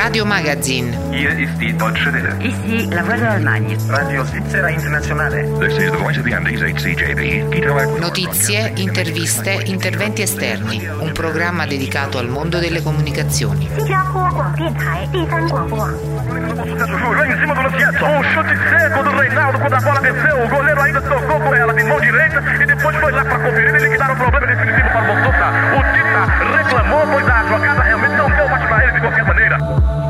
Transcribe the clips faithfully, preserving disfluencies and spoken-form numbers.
Radio Magazine. Hier ist die Deutsche Welle. Ici la voix de l'Allemagne. Radio Svizzera Internazionale. This is the voice of the Andes, H C J B. Notizie, interviste, interventi esterni. Un programma dedicato al mondo delle comunicazioni. Lá em cima do Luciano, um chute seco do Reinaldo quando a bola desceu, o goleiro ainda tocou com ela de mão direita e depois foi lá para conferir e liquidar o problema definitivo para o Montota. O Tita reclamou, pois a jogada realmente não deu mais para ele de qualquer maneira.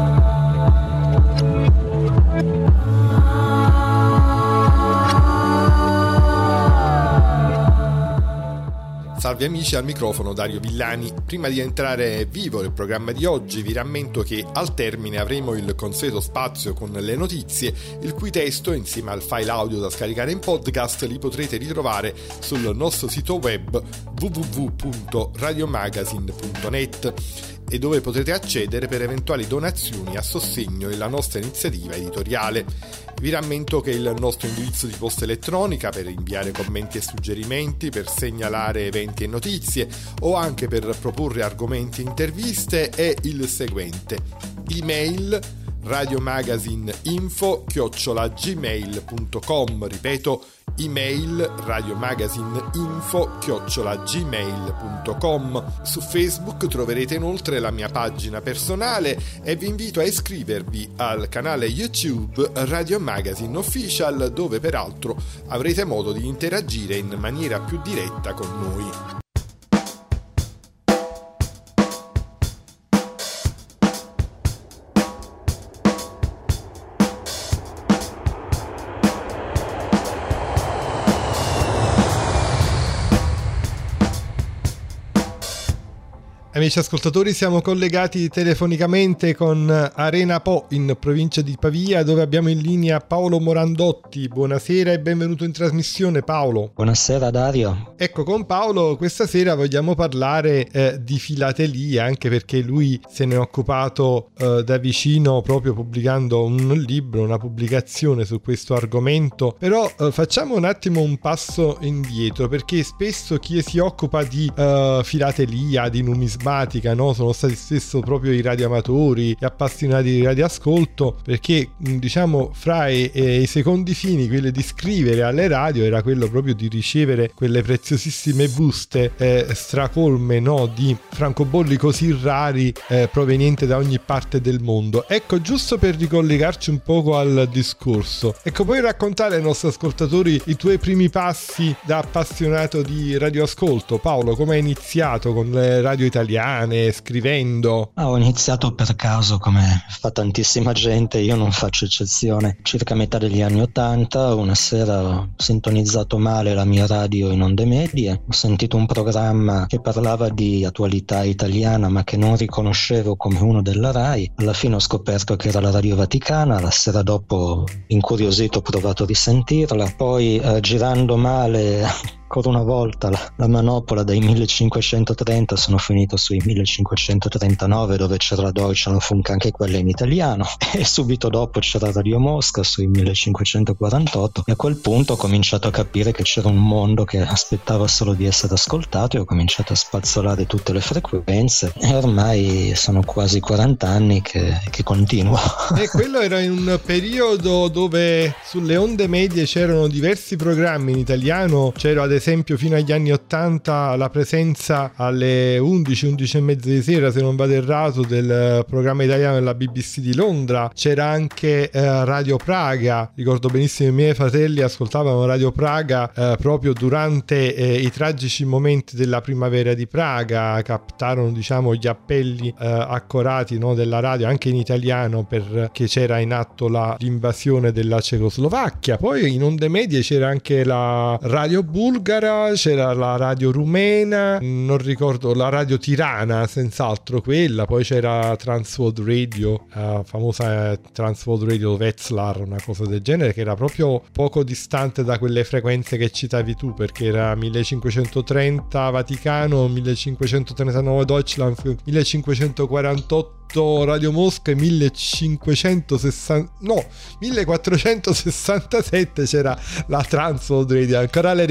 Salve amici, al microfono Dario Villani. Prima di entrare vivo nel programma di oggi vi rammento che al termine avremo il consueto spazio con le notizie, il cui testo insieme al file audio da scaricare in podcast li potrete ritrovare sul nostro sito web w w w punto radiomagazine punto net e dove potrete accedere per eventuali donazioni a sostegno della nostra iniziativa editoriale. Vi rammento che il nostro indirizzo di posta elettronica per inviare commenti e suggerimenti, per segnalare eventi e notizie o anche per proporre argomenti e interviste è il seguente: email radiomagazineinfo chiocciola gmail punto com, ripeto email radiomagazineinfo chiocciola gmail punto com. Su Facebook troverete inoltre la mia pagina personale e vi invito a iscrivervi al canale YouTube Radio Magazine Official, dove peraltro avrete modo di interagire in maniera più diretta con noi. Amici ascoltatori, siamo collegati telefonicamente con Arena Po in provincia di Pavia, dove abbiamo in linea Paolo Morandotti. Buonasera e benvenuto in trasmissione, Paolo. Buonasera Dario. Ecco, con Paolo questa sera vogliamo parlare eh, di filatelia, anche perché lui se ne è occupato eh, da vicino, proprio pubblicando un libro, una pubblicazione su questo argomento. Però eh, facciamo un attimo un passo indietro, perché spesso chi si occupa di eh, filatelia, di numismatica, no? Sono stati spesso proprio i radioamatori, gli appassionati di radioascolto, perché diciamo fra i, i secondi fini, quelli di scrivere alle radio, era quello proprio di ricevere quelle preziosissime buste eh, stracolme, no? Di francobolli così rari eh, provenienti da ogni parte del mondo. Ecco, giusto per ricollegarci un poco al discorso, ecco, puoi raccontare ai nostri ascoltatori i tuoi primi passi da appassionato di radioascolto, Paolo? Come hai iniziato con le radio italiane, scrivendo? Ah, ho iniziato per caso, come fa tantissima gente, io non faccio eccezione. Circa metà degli anni ottanta, una sera ho sintonizzato male la mia radio in onde medie, ho sentito un programma che parlava di attualità italiana ma che non riconoscevo come uno della Rai. Alla fine ho scoperto che era la Radio Vaticana, la sera dopo, incuriosito, ho provato a risentirla, poi eh, girando male ancora una volta la, la manopola dai millecinquecentotrenta sono finito sui millecinquecentotrentanove, dove c'era la Deutschlandfunk, anche quella in italiano, e subito dopo c'era Radio Mosca sui millecinquecentoquarantotto, e a quel punto ho cominciato a capire che c'era un mondo che aspettava solo di essere ascoltato e ho cominciato a spazzolare tutte le frequenze e ormai sono quasi quaranta anni che, che continuo. E quello era in un periodo dove sulle onde medie c'erano diversi programmi in italiano, c'era ad esempio fino agli anni ottanta la presenza alle undici, undici e mezza di sera, se non vado errato, del programma italiano della B B C di Londra. C'era anche eh, Radio Praga, ricordo benissimo i miei fratelli ascoltavano Radio Praga eh, proprio durante eh, i tragici momenti della primavera di Praga, captarono diciamo gli appelli eh, accorati, no, della radio anche in italiano, perché c'era in atto la, l'invasione della Cecoslovacchia. Poi in onde medie c'era anche la Radio Bulgara, c'era la radio rumena, non ricordo, la radio tirana, senz'altro quella, poi c'era Transworld Radio, la famosa Transworld Radio Wetzlar, una cosa del genere, che era proprio poco distante da quelle frequenze che citavi tu, perché era millecinquecentotrenta Vaticano, millecinquecentotrentanove Deutschland, millecinquecentoquarantotto Radio Mosca e millecinquecentosessanta no millequattrocentosessantasette c'era la Transworld Radio. Ancora le ricorda, sì,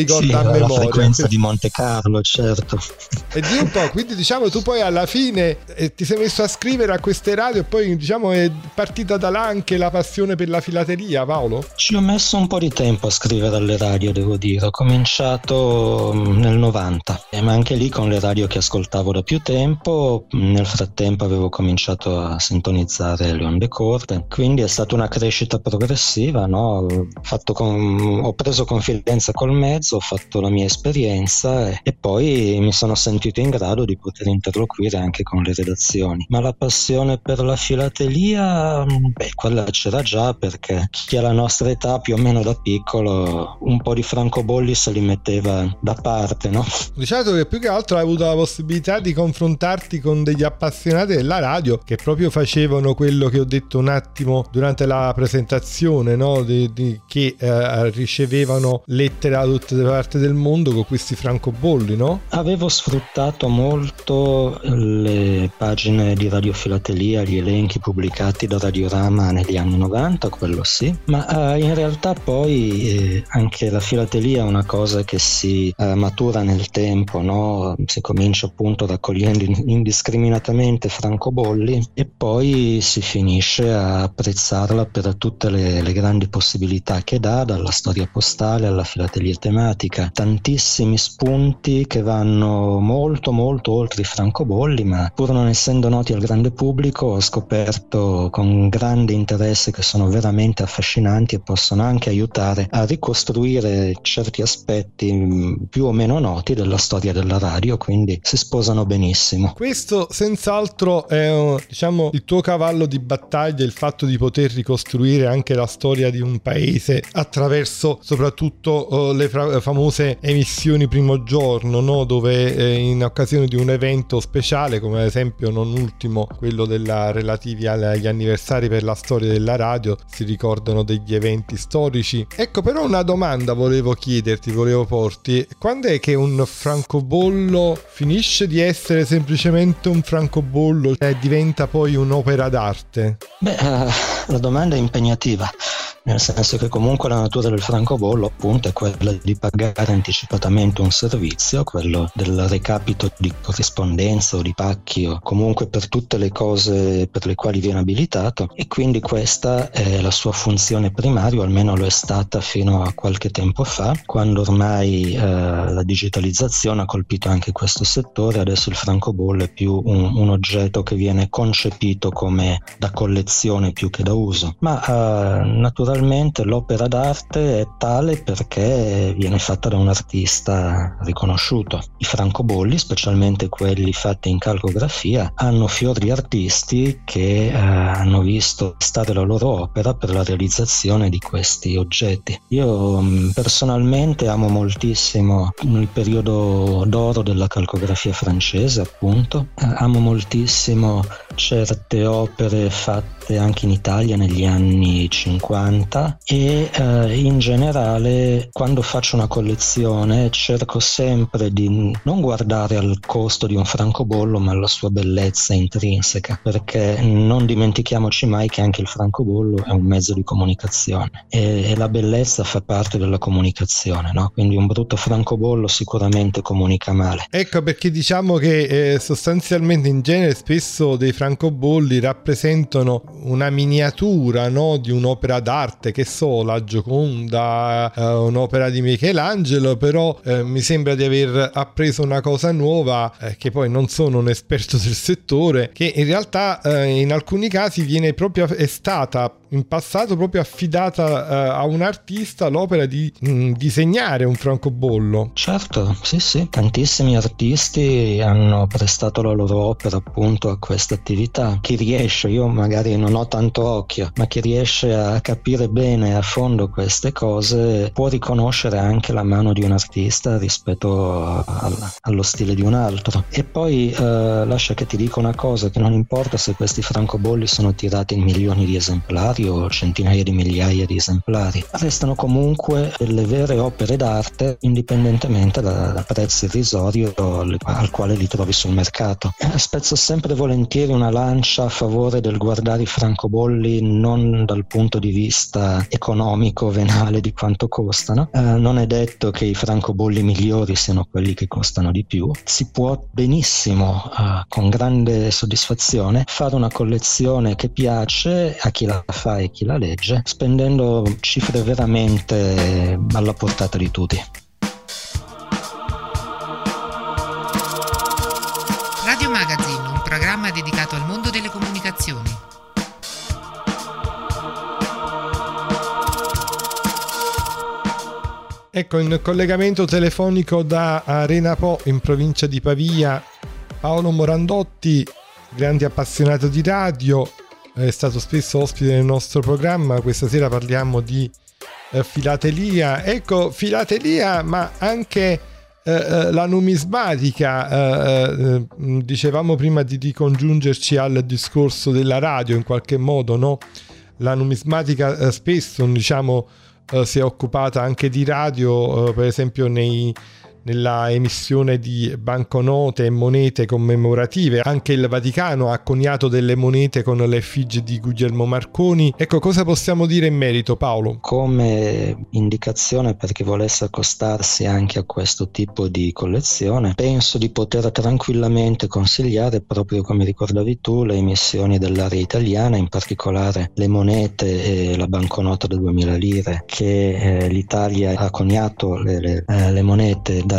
a memoria. La frequenza di Monte Carlo, certo. E di un po', quindi diciamo tu poi alla fine eh, ti sei messo a scrivere a queste radio e poi diciamo è partita da là anche la passione per la filateria, Paolo? Ci ho messo un po' di tempo a scrivere alle radio, devo dire. Ho cominciato nel novanta, eh, ma anche lì con le radio che ascoltavo da più tempo. Nel frattempo avevo cominciato a sintonizzare le onde corte, quindi è stata una crescita progressiva, no? Ho, fatto con, ho preso confidenza col mezzo, ho fatto la mia esperienza e, e poi mi sono sentito in grado di poter interloquire anche con le redazioni. Ma la passione per la filatelia, beh, quella c'era già, perché chi ha la nostra età più o meno da piccolo un po' di francobolli se li metteva da parte, no? Diciamo che più che altro hai avuto la possibilità di confrontarti con degli appassionati della radio che proprio facevano quello che ho detto un attimo durante la presentazione, no? Di, di, che eh, ricevevano lettere da tutte le parti del mondo con questi francobolli, no? Avevo sfruttato molto le pagine di radiofilatelia, gli elenchi pubblicati da Radiorama negli anni novanta, quello sì, ma eh, in realtà poi eh, anche la filatelia è una cosa che si eh, matura nel tempo, no? Si comincia appunto raccogliendo indiscriminatamente francobolli e poi si finisce a apprezzarla per tutte le, le grandi possibilità che dà, dalla storia postale alla filatelia tematica, tantissimi spunti che vanno molto molto oltre i francobolli, ma pur non essendo noti al grande pubblico ho scoperto con grande interesse che sono veramente affascinanti e possono anche aiutare a ricostruire certi aspetti più o meno noti della storia della radio, quindi si sposano benissimo. Questo senz'altro è, diciamo, il tuo cavallo di battaglia, il fatto di poter ricostruire anche la storia di un paese attraverso soprattutto uh, le fra- famose emissioni primo giorno, no? Dove eh, in occasione di un evento speciale, come ad esempio non ultimo quello della relativi agli anniversari per la storia della radio, si ricordano degli eventi storici. Ecco, però una domanda volevo chiederti, volevo porti: quando è che un francobollo finisce di essere semplicemente un francobollo e diventa poi un'opera d'arte? Beh, uh, la domanda è impegnativa, nel senso che comunque la natura del francobollo appunto è quella di pagare anticipatamente un servizio, quello del recapito di corrispondenza o di pacchi o comunque per tutte le cose per le quali viene abilitato, e quindi questa è la sua funzione primaria, o almeno lo è stata fino a qualche tempo fa, quando ormai eh, la digitalizzazione ha colpito anche questo settore. Adesso il francobollo è più un, un oggetto che viene concepito come da collezione più che da uso, ma eh, naturalmente l'opera d'arte è tale perché viene fatta da un artista riconosciuto. I francobolli, specialmente quelli fatti in calcografia, hanno fior di artisti che eh, hanno visto stare la loro opera per la realizzazione di questi oggetti. Io mh, personalmente amo moltissimo il periodo d'oro della calcografia francese, appunto. Eh, amo moltissimo certe opere fatte anche in Italia negli anni cinquanta e eh, in generale quando faccio una collezione cerco sempre di non guardare al costo di un francobollo ma alla sua bellezza intrinseca, perché non dimentichiamoci mai che anche il francobollo è un mezzo di comunicazione e, e la bellezza fa parte della comunicazione, no? Quindi un brutto francobollo sicuramente comunica male. Ecco perché diciamo che eh, sostanzialmente in genere spesso dei francobolli rappresentano una miniatura, no? Di un'opera d'arte, che so, la Gioconda, eh, un'opera di Michelangelo, però eh, mi sembra di aver appreso una cosa nuova, eh, che poi non sono un esperto del settore, che in realtà eh, in alcuni casi viene proprio, è stata in passato proprio affidata eh, a un artista l'opera di mh, disegnare un francobollo. Certo, sì sì, tantissimi artisti hanno prestato la loro opera appunto a questa attività. Chi riesce, io magari non ho tanto occhio, ma chi riesce a capire bene a fondo queste cose può riconoscere anche la mano di un artista rispetto a, a, allo stile di un altro. E poi eh, lascia che ti dica una cosa, che non importa se questi francobolli sono tirati in milioni di esemplari o centinaia di migliaia di esemplari, restano comunque delle vere opere d'arte indipendentemente dal da prezzo irrisorio al, al quale li trovi sul mercato. Spezzo sempre volentieri una lancia a favore del guardare i francobolli non dal punto di vista vista economico, venale di quanto costano. Eh, non è detto che i francobolli migliori siano quelli che costano di più. Si può benissimo, eh, con grande soddisfazione, fare una collezione che piace a chi la fa e chi la legge, spendendo cifre veramente alla portata di tutti. Radio Magazine, un programma dedicato al mondo delle comunicazioni. Ecco, in collegamento telefonico da Arena Po, in provincia di Pavia, Paolo Morandotti, grande appassionato di radio, è stato spesso ospite del nostro programma. Questa sera parliamo di eh, filatelia. Ecco, filatelia, ma anche eh, la numismatica. Eh, eh, dicevamo prima di ricongiungerci al discorso della radio, in qualche modo, no? La numismatica eh, spesso, diciamo, Uh, si è occupata anche di radio, uh, per esempio nei, nella emissione di banconote e monete commemorative. Anche il Vaticano ha coniato delle monete con l'effigie di Guglielmo Marconi. Ecco, cosa possiamo dire in merito, Paolo? Come indicazione per chi volesse accostarsi anche a questo tipo di collezione, penso di poter tranquillamente consigliare, proprio come ricordavi tu, le emissioni dell'area italiana, in particolare le monete e la banconota da duemila lire, che eh, l'Italia ha coniato le, le, eh, le monete dal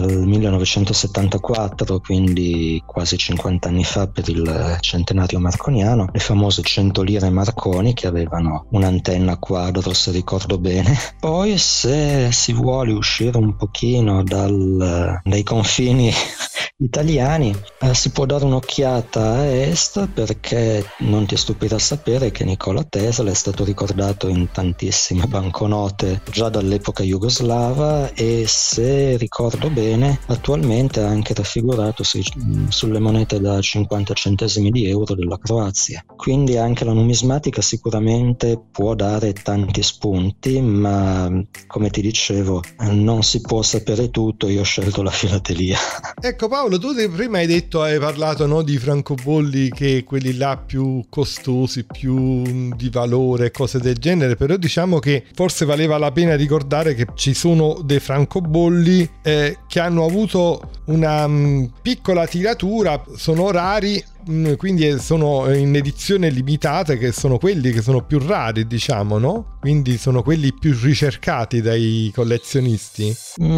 millenovecentosettantaquattro, quindi quasi cinquanta anni fa, per il centenario marconiano, le famose cento lire Marconi, che avevano un'antenna a quadro, se ricordo bene. Poi, se si vuole uscire un pochino dal, dai confini italiani, eh, si può dare un'occhiata a est, perché non ti stupirà sapere che Nikola Tesla è stato ricordato in tantissime banconote già dall'epoca jugoslava, e se ricordo bene attualmente è anche raffigurato su, sulle monete da cinquanta centesimi di euro della Croazia. Quindi anche la numismatica sicuramente può dare tanti spunti, ma come ti dicevo non si può sapere tutto. Io ho scelto la filatelia. Ecco Paolo, tu prima hai detto, hai parlato, no, di francobolli, che quelli là più costosi, più di valore, cose del genere, però diciamo che forse valeva la pena ricordare che ci sono dei francobolli eh, che hanno avuto una mh, piccola tiratura, sono rari, mh, quindi sono in edizione limitata, che sono quelli che sono più rari, diciamo, no? Quindi sono quelli più ricercati dai collezionisti.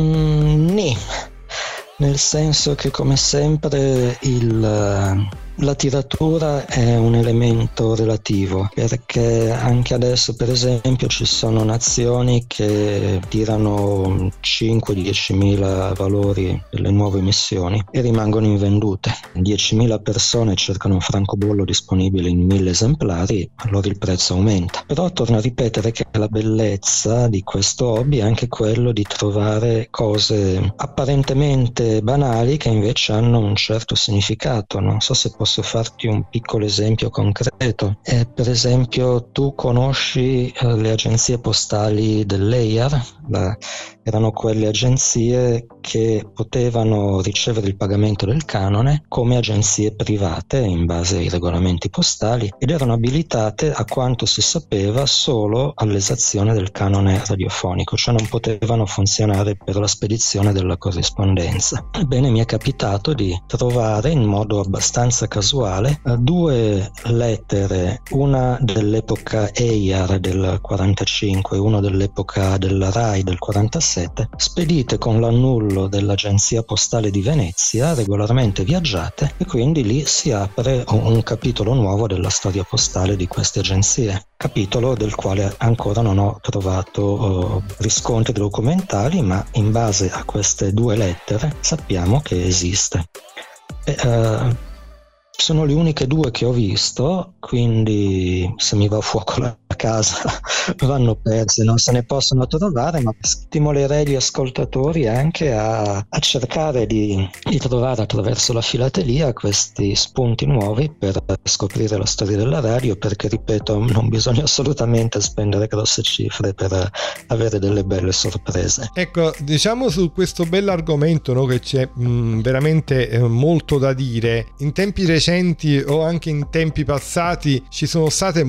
Mm, nì. Nel senso che, come sempre, il, la tiratura è un elemento relativo, perché anche adesso, per esempio, ci sono nazioni che tirano cinque diecimila valori delle nuove emissioni e rimangono invendute. diecimila persone cercano un francobollo disponibile in mille esemplari, allora il prezzo aumenta. Però torno a ripetere che la bellezza di questo hobby è anche quello di trovare cose apparentemente banali che invece hanno un certo significato. Non so se posso farti un piccolo esempio concreto. Eh, per esempio, tu conosci eh, le agenzie postali dell'E I A R? La, erano quelle agenzie che potevano ricevere il pagamento del canone come agenzie private in base ai regolamenti postali, ed erano abilitate, a quanto si sapeva, solo all'esazione del canone radiofonico, cioè non potevano funzionare per la spedizione della corrispondenza. Ebbene, mi è capitato di trovare in modo abbastanza casuale due lettere, una dell'epoca E I A R del quarantacinque, una dell'epoca della RAI del quarantasette, spedite con l'annullo dell'agenzia postale di Venezia, regolarmente viaggiate, e quindi lì si apre un capitolo nuovo della storia postale di queste agenzie, capitolo del quale ancora non ho trovato uh, riscontri documentali, ma in base a queste due lettere sappiamo che esiste. E, uh, sono le uniche due che ho visto, quindi se mi va a fuoco la casa vanno perse, non se ne possono trovare, ma stimolerei gli ascoltatori anche a, a cercare di, di trovare attraverso la filatelia questi spunti nuovi per scoprire la storia della radio, perché, ripeto, non bisogna assolutamente spendere grosse cifre per avere delle belle sorprese. Ecco, diciamo, su questo bell'argomento, no, che c'è mh, veramente eh, molto da dire. In tempi recenti recenti o anche in tempi passati ci sono state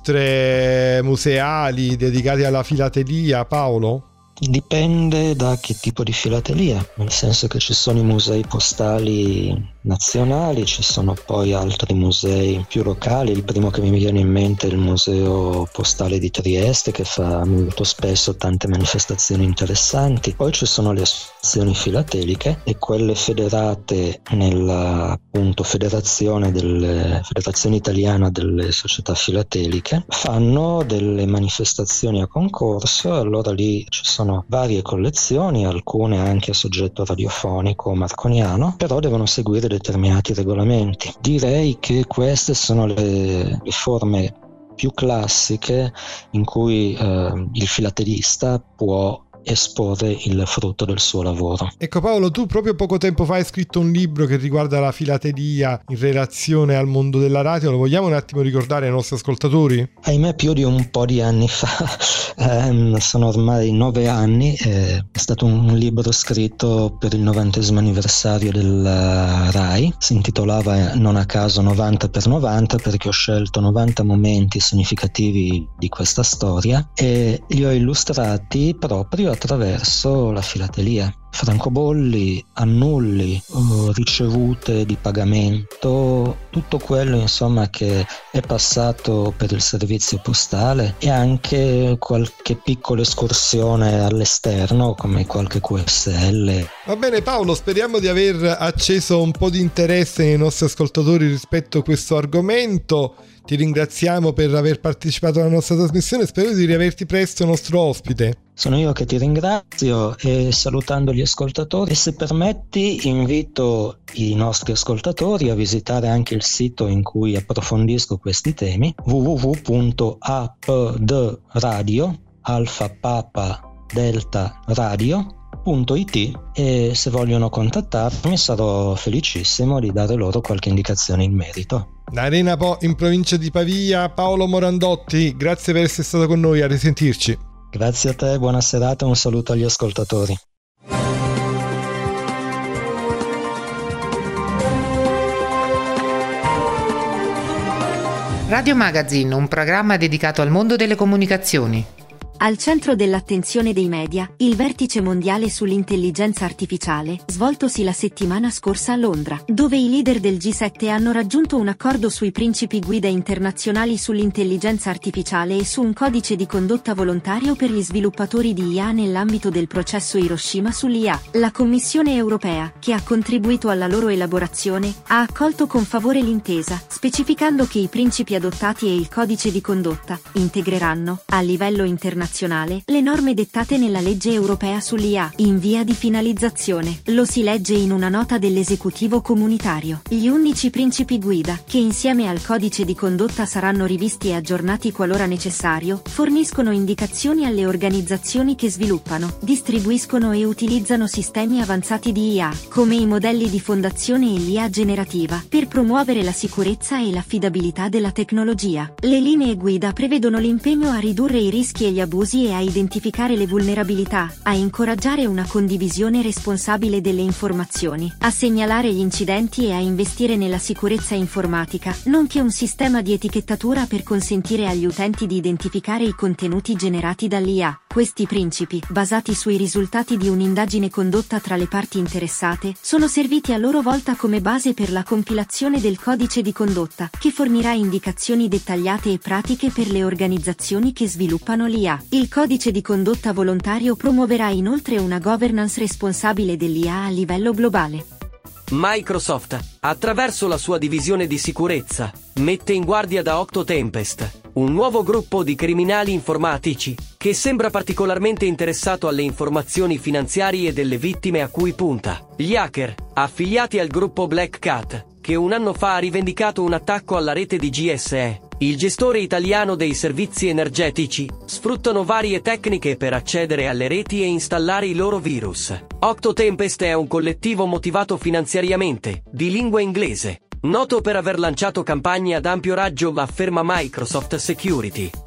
mostre museali dedicate alla filatelia, Paolo? Dipende da che tipo di filatelia, nel senso che ci sono i musei postali nazionali, ci sono poi altri musei più locali. Il primo che mi viene in mente è il Museo Postale di Trieste, che fa molto spesso tante manifestazioni interessanti. Poi ci sono le associazioni filateliche e quelle federate nella appunto federazione delle Federazione Italiana delle Società Filateliche, fanno delle manifestazioni a concorso. Allora lì ci sono varie collezioni, alcune anche a soggetto radiofonico marconiano, però devono seguire determinati regolamenti. Direi che queste sono le, le forme più classiche in cui eh, il filatelista può esporre il frutto del suo lavoro. Ecco Paolo, tu proprio poco tempo fa hai scritto un libro che riguarda la filatelia in relazione al mondo della radio. Lo vogliamo un attimo ricordare ai nostri ascoltatori? Ahimè, più di un po' di anni fa, eh, sono ormai nove anni, eh, è stato un libro scritto per il novantesimo anniversario della RAI, si intitolava non a caso novanta per novanta, perché ho scelto novanta momenti significativi di questa storia e li ho illustrati proprio attraverso la filatelia. Francobolli, annulli, ricevute di pagamento, tutto quello insomma che è passato per il servizio postale, e anche qualche piccola escursione all'esterno come qualche Q S L. Va bene Paolo, speriamo di aver acceso un po' di interesse nei nostri ascoltatori rispetto a questo argomento. Ti ringraziamo per aver partecipato alla nostra trasmissione, spero di riaverti presto nostro ospite. Sono io che ti ringrazio, e salutando gli ascoltatori, se permetti invito i nostri ascoltatori a visitare anche il sito in cui approfondisco questi temi, w w w punto a p d radio alfa papa delta radio punto i t, e se vogliono contattarmi sarò felicissimo di dare loro qualche indicazione in merito. Da Arena Po in provincia di Pavia, Paolo Morandotti, grazie per essere stato con noi, a risentirci. Grazie a te, buona serata e un saluto agli ascoltatori. Radio Magazine, un programma dedicato al mondo delle comunicazioni. Al centro dell'attenzione dei media, il vertice mondiale sull'intelligenza artificiale, svoltosi la settimana scorsa a Londra, dove i leader del G sette hanno raggiunto un accordo sui principi guida internazionali sull'intelligenza artificiale e su un codice di condotta volontario per gli sviluppatori di I A nell'ambito del processo Hiroshima sull'I A. La Commissione europea, che ha contribuito alla loro elaborazione, ha accolto con favore l'intesa, specificando che i principi adottati e il codice di condotta integreranno, a livello internazionale, le norme dettate nella legge europea sull'I A, in via di finalizzazione. Lo si legge in una nota dell'esecutivo comunitario. Gli undici principi guida, che insieme al codice di condotta saranno rivisti e aggiornati qualora necessario, forniscono indicazioni alle organizzazioni che sviluppano, distribuiscono e utilizzano sistemi avanzati di I A, come i modelli di fondazione e l'I A generativa, per promuovere la sicurezza e l'affidabilità della tecnologia. Le linee guida prevedono l'impegno a ridurre i rischi e gli abusi e a identificare le vulnerabilità, a incoraggiare una condivisione responsabile delle informazioni, a segnalare gli incidenti e a investire nella sicurezza informatica, nonché un sistema di etichettatura per consentire agli utenti di identificare i contenuti generati dall'I A. Questi principi, basati sui risultati di un'indagine condotta tra le parti interessate, sono serviti a loro volta come base per la compilazione del codice di condotta, che fornirà indicazioni dettagliate e pratiche per le organizzazioni che sviluppano l'I A. Il codice di condotta volontario promuoverà inoltre una governance responsabile dell'I A a livello globale. Microsoft, attraverso la sua divisione di sicurezza, mette in guardia da Octotempest, un nuovo gruppo di criminali informatici che sembra particolarmente interessato alle informazioni finanziarie delle vittime a cui punta. Gli hacker, affiliati al gruppo Black Cat, che un anno fa ha rivendicato un attacco alla rete di G S E, il gestore italiano dei servizi energetici, sfruttano varie tecniche per accedere alle reti e installare i loro virus. Octotempest è un collettivo motivato finanziariamente, di lingua inglese, noto per aver lanciato campagne ad ampio raggio, afferma Microsoft Security.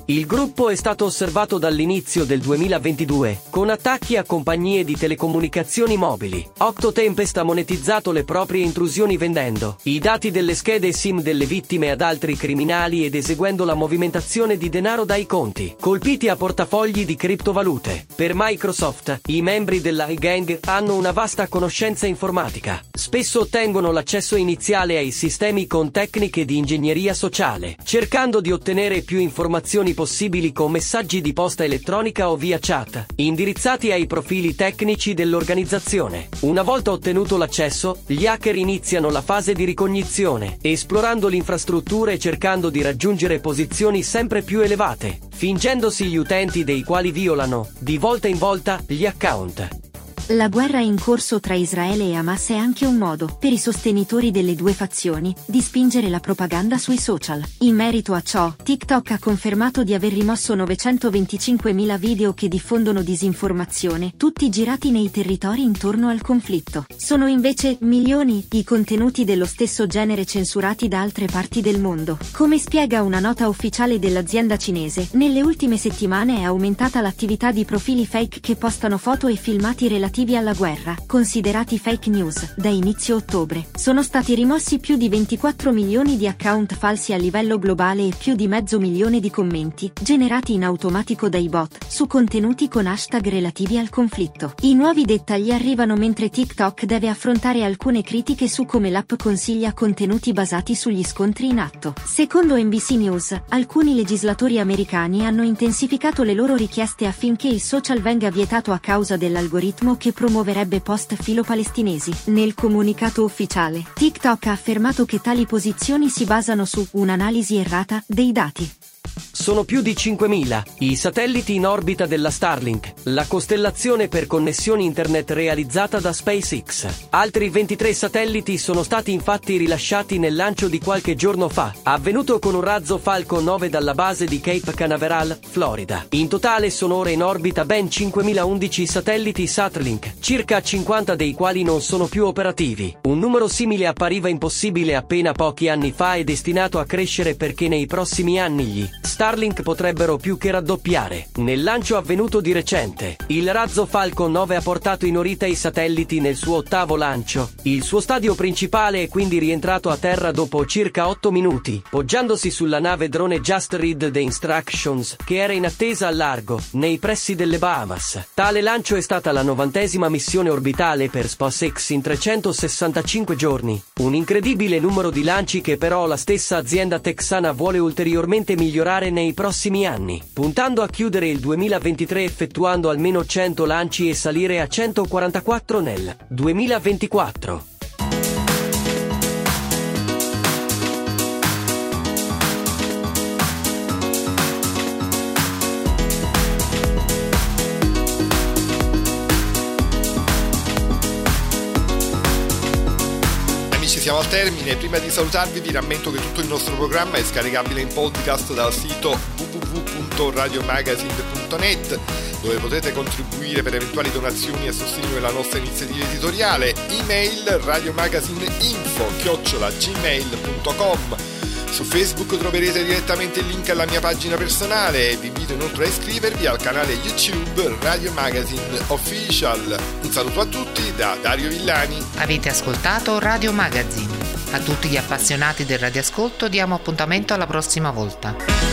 Il gruppo è stato osservato dall'inizio del duemilaventidue, con attacchi a compagnie di telecomunicazioni mobili. Octo Tempest ha monetizzato le proprie intrusioni vendendo i dati delle schede SIM delle vittime ad altri criminali ed eseguendo la movimentazione di denaro dai conti colpiti a portafogli di criptovalute. Per Microsoft, i membri della gang hanno una vasta conoscenza informatica. Spesso ottengono l'accesso iniziale ai sistemi con tecniche di ingegneria sociale, cercando di ottenere più informazioni possibili con messaggi di posta elettronica o via chat, indirizzati ai profili tecnici dell'organizzazione. Una volta ottenuto l'accesso, gli hacker iniziano la fase di ricognizione, esplorando l'infrastruttura e cercando di raggiungere posizioni sempre più elevate, fingendosi gli utenti dei quali violano, di volta in volta, gli account. La guerra in corso tra Israele e Hamas è anche un modo, per i sostenitori delle due fazioni, di spingere la propaganda sui social. In merito a ciò, TikTok ha confermato di aver rimosso novecentoventicinquemila video che diffondono disinformazione, tutti girati nei territori intorno al conflitto. Sono invece milioni i contenuti dello stesso genere censurati da altre parti del mondo. Come spiega una nota ufficiale dell'azienda cinese, nelle ultime settimane è aumentata l'attività di profili fake che postano foto e filmati relativi alla guerra, considerati fake news. Da inizio ottobre sono stati rimossi più di ventiquattro milioni di account falsi a livello globale e più di mezzo milione di commenti, generati in automatico dai bot, su contenuti con hashtag relativi al conflitto. I nuovi dettagli arrivano mentre TikTok deve affrontare alcune critiche su come l'app consiglia contenuti basati sugli scontri in atto. Secondo N B C News, alcuni legislatori americani hanno intensificato le loro richieste affinché il social venga vietato a causa dell'algoritmo che promuoverebbe post filo-palestinesi. Nel comunicato ufficiale, TikTok ha affermato che tali posizioni si basano su un'analisi errata dei dati. Sono più di cinquemila i satelliti in orbita della Starlink, la costellazione per connessioni internet realizzata da SpaceX. Altri ventitré satelliti sono stati infatti rilasciati nel lancio di qualche giorno fa, avvenuto con un razzo Falcon nove dalla base di Cape Canaveral, Florida. In totale sono ora in orbita ben cinquemilaundici satelliti Starlink, circa cinquanta dei quali non sono più operativi. Un numero simile appariva impossibile appena pochi anni fa e destinato a crescere perché nei prossimi anni gli Starlink potrebbero più che raddoppiare. Nel lancio avvenuto di recente, il razzo Falcon nove ha portato in orbita i satelliti nel suo ottavo lancio. Il suo stadio principale è quindi rientrato a terra dopo circa otto minuti, poggiandosi sulla nave drone Just Read the Instructions, che era in attesa al largo, nei pressi delle Bahamas. Tale lancio è stata la novantesima missione orbitale per SpaceX in trecentosessantacinque giorni, un incredibile numero di lanci che però la stessa azienda texana vuole ulteriormente migliorare nei prossimi anni, puntando a chiudere il duemilaventitré effettuando almeno cento lanci e salire a centoquarantaquattro nel duemilaventiquattro. Siamo al termine. Prima di salutarvi vi rammento che tutto il nostro programma è scaricabile in podcast dal sito w w w punto radio magazine punto net, dove potete contribuire per eventuali donazioni a sostegno della nostra iniziativa editoriale. Email radiomagazineinfo chiocciola gmail punto com. Su Facebook troverete direttamente il link alla mia pagina personale e vi invito inoltre a iscrivervi al canale YouTube Radio Magazine Official. Un saluto a tutti da Dario Villani. Avete ascoltato Radio Magazine. A tutti gli appassionati del radioascolto diamo appuntamento alla prossima volta.